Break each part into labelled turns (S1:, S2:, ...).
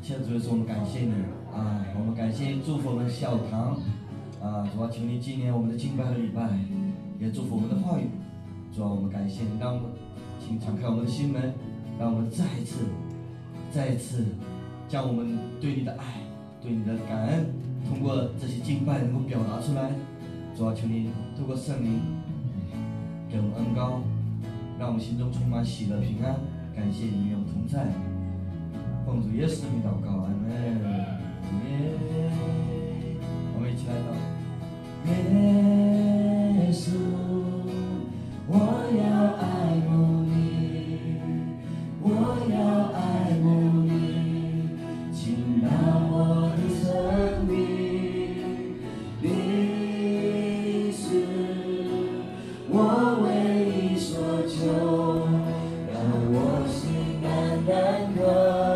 S1: 亲爱的主耶稣，我们感谢你啊！我们感谢祝福我们小堂啊！主啊，求你纪念我们的敬拜的礼拜，也祝福我们的话语。主啊，我们感谢你，让我们请敞开我们的心门，让我们再一次将我们对你的爱、对你的感恩，通过这些敬拜能够表达出来。主啊，求你透过圣灵给我们恩膏，让我们心中充满喜乐平安。感谢你与我们同在。奉主耶稣的名祷告，阿门。我们一起来祷。耶稣，我要爱慕你，我要爱慕你，倾倒我的生命。你是我唯一所求，让我心单单的。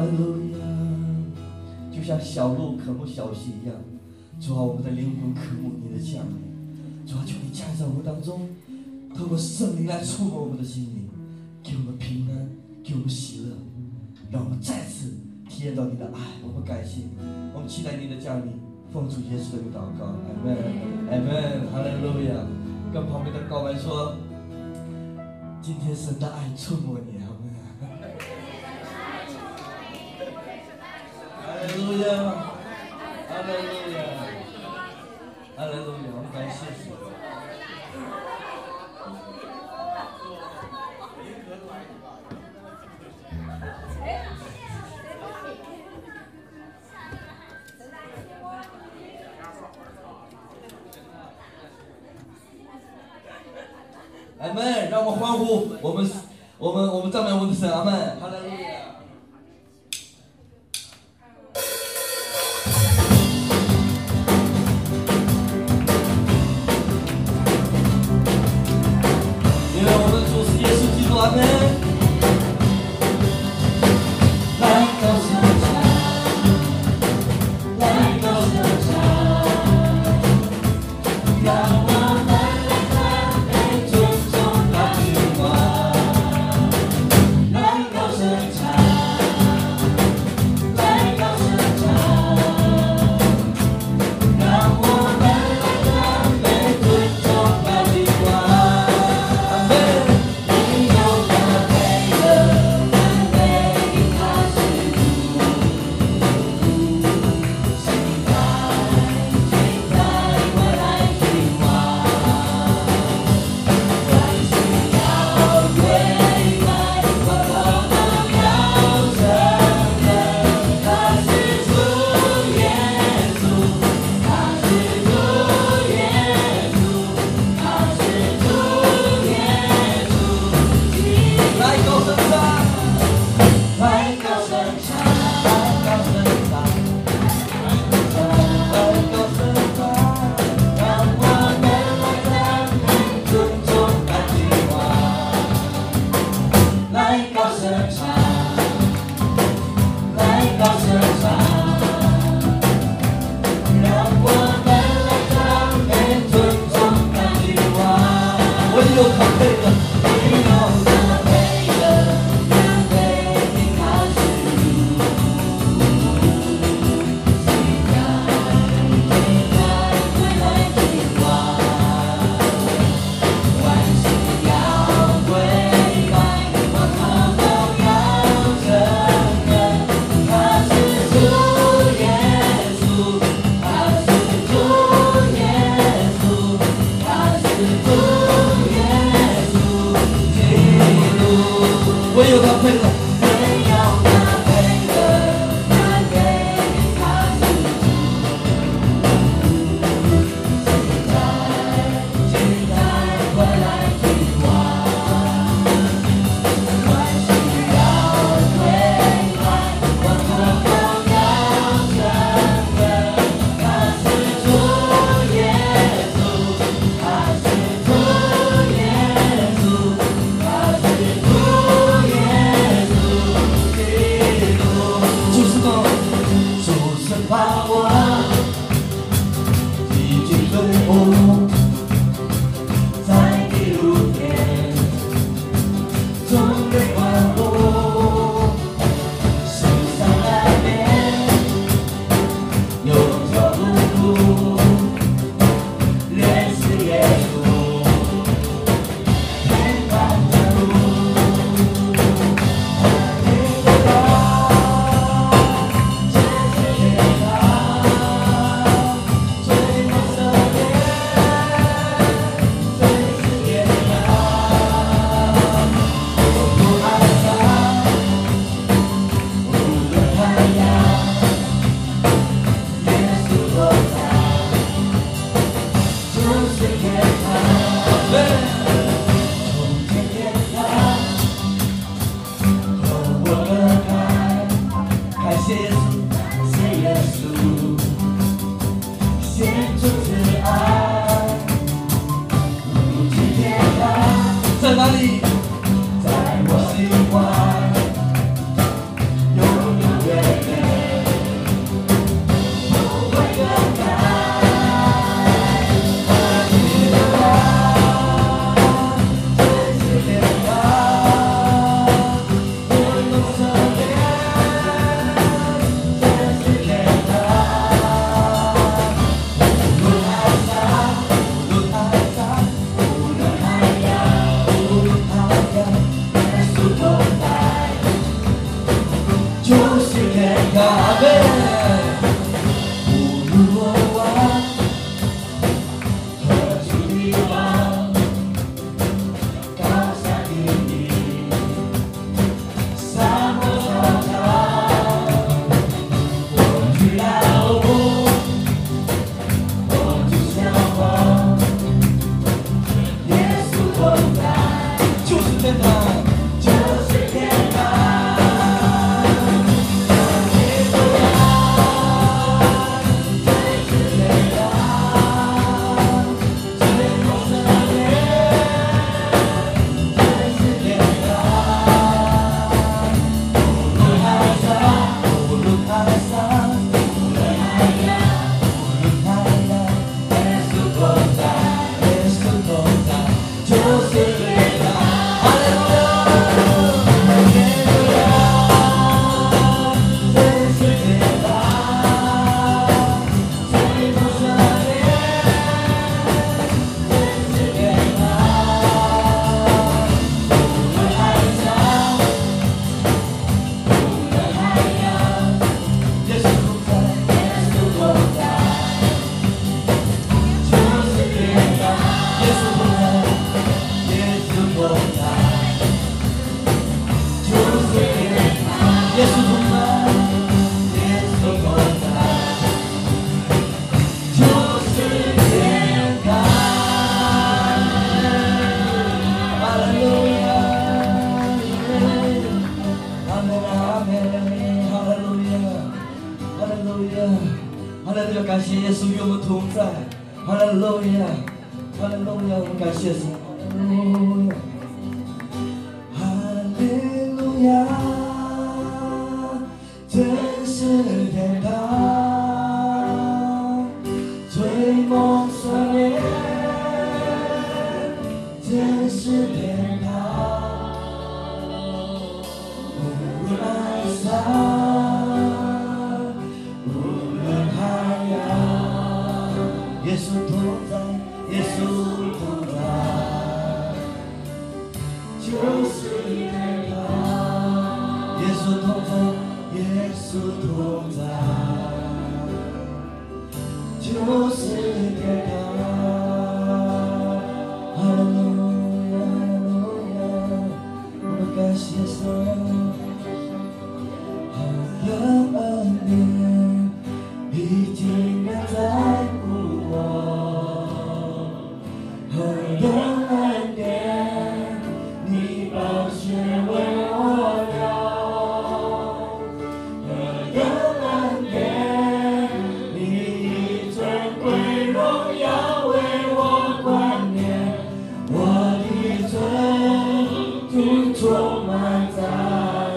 S1: 路亚！就像小鹿渴慕小溪一样，主啊，我们的灵魂渴慕你的降临。主啊，求你降在我们当中，透过圣灵来触摸我们的心灵，给我们平安，给我们喜乐，让我们再次体验到你的爱。我们感谢你，我们期待你的降临。奉主耶稣的名祷告，阿门，阿门，哈利路亚！跟旁边的告白说，今天神的爱触摸你，阿门。哈利路亚，哈利路亚，哈利路亚！我们感谢主。阿门！让我们欢呼，我们赞美我们的神，阿门！哈利路亚！因为我们主是耶稣基督，阿门！来到圣场，来到圣场，让我。在我心怀，永远。 就是天堂。阿门。无论我往何处地方，高山低地，沙漠草场，我去到我，我就向往，耶稣同在，就是天堂。感谢耶稣与我们同在，哈利路亚，哈利路亚，我们感谢神，哈利路亚，真是天堂，追梦少年，真是天堂，无论哀伤。耶稣同在，耶稣同在，就是天堂。耶稣同在，耶稣同在，就是天堂。哈利路亚，哈利路亚，我们感谢神，他的恩典已经远在。何等恩典，你宝血为我流；何等恩典，你以尊贵荣耀为我冠冕，我的罪就充满在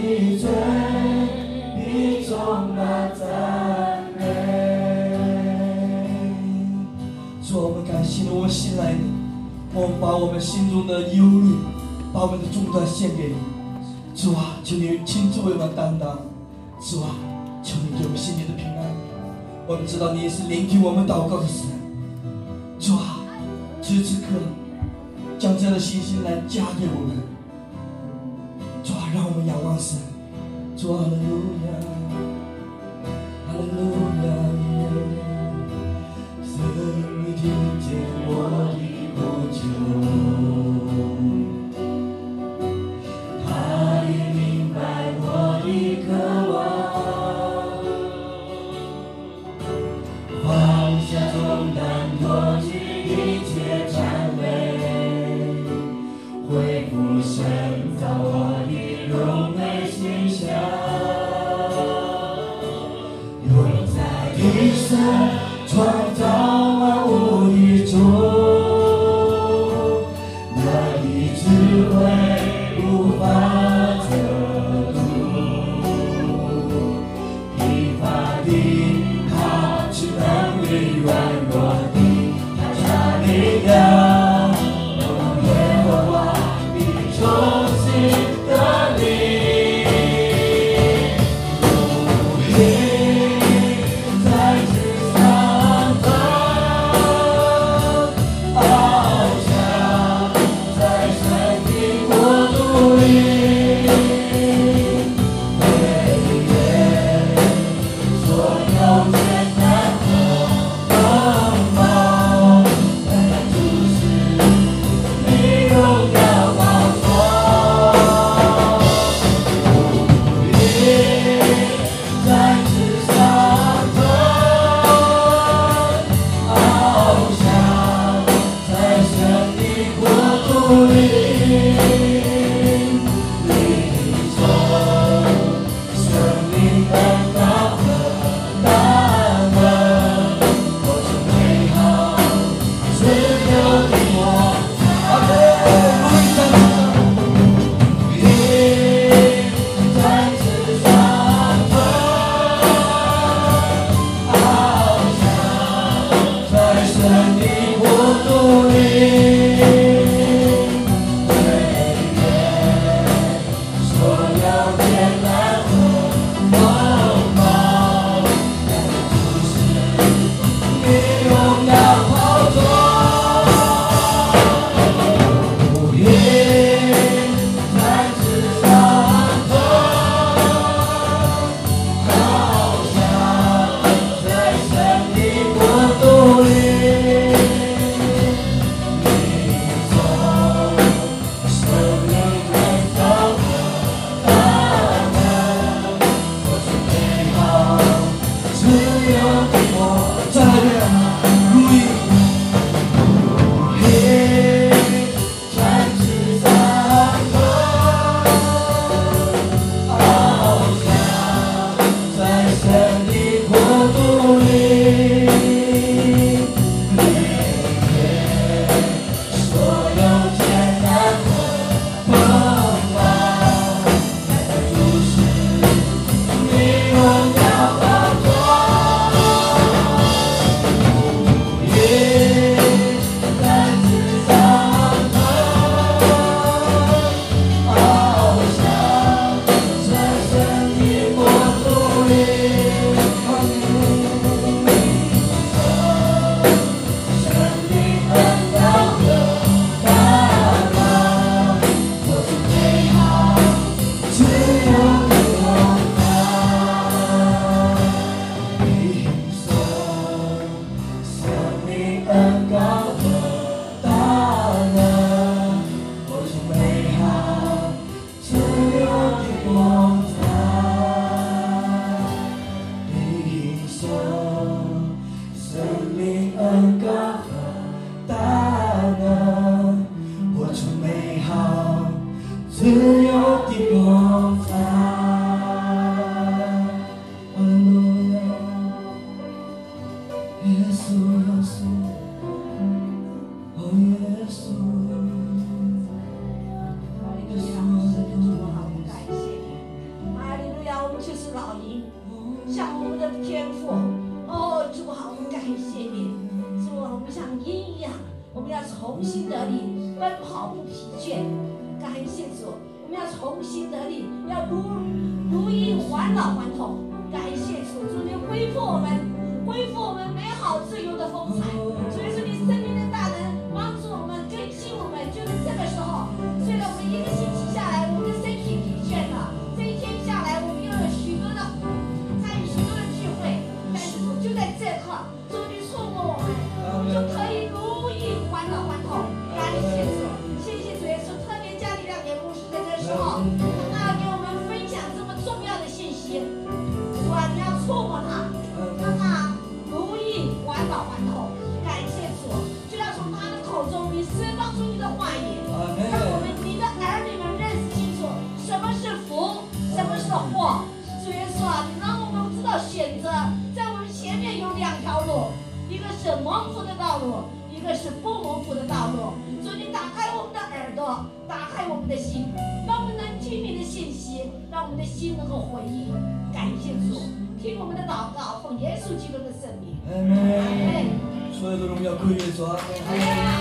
S1: 罪，你充满赞美。主，我们感谢你，我们信赖你，我们把我们心中的忧虑，把我们的重担献给你。主啊，求你亲自为我们担当。主啊，求你给我们心里的平安。我们知道你是聆听我们祷告的神。主啊，此刻将这样的信心来加给我们。主啊，让我们仰望神。主啊，哈利路亚，哈利路亚，神，你听见我的呼求，他已明白我的渴望，放下重担，脱去一切谄媚，恢复深造我的荣美形象，永在地上创造万物的主，那的智慧无法测度，疲乏的他是能力软弱的，他加力量，耶和华的中心的力。如鹰在枝上飞，
S2: 就是老鹰，像我们的天父。哦，主啊，我们感谢你，主啊，我们像鹰一样，我们要重新得力，奔跑不疲倦。感谢主，我们要重新得力，要如鹰返老还童。感谢主，主你恢复我们，恢复我们美好自由的风采。主耶稣，你生命的大能帮助我们，更新我们。就是这个时候，虽然我们一个星期下来，我们的身体疲倦了，这一天下来，我们又有许多的参与许多的聚会，但是主就在这刻，主你触摸我们，我们就可以如鹰返老还童。感谢主，谢谢主耶稣，特别加力量给牧师在这时候，他给我们分享这么重要的信息。主啊，你要触摸他，让他如鹰返老还童。感谢主，就要从他的口中你释放出你的话语，让我们你的儿女们认识清楚什么是福，什么是祸。主耶稣啊，你让我们知道选择，在我们前面有两条路，一个是蒙福的道路，一个是不蒙福的道路。主，你打开我们的耳朵，打开我们的心，让我们能听你的信息，让我们的心能够回应。感谢主，听我们的祷告，奉耶稣基督的圣名。阿门。
S1: 所有的荣耀归于主。阿门。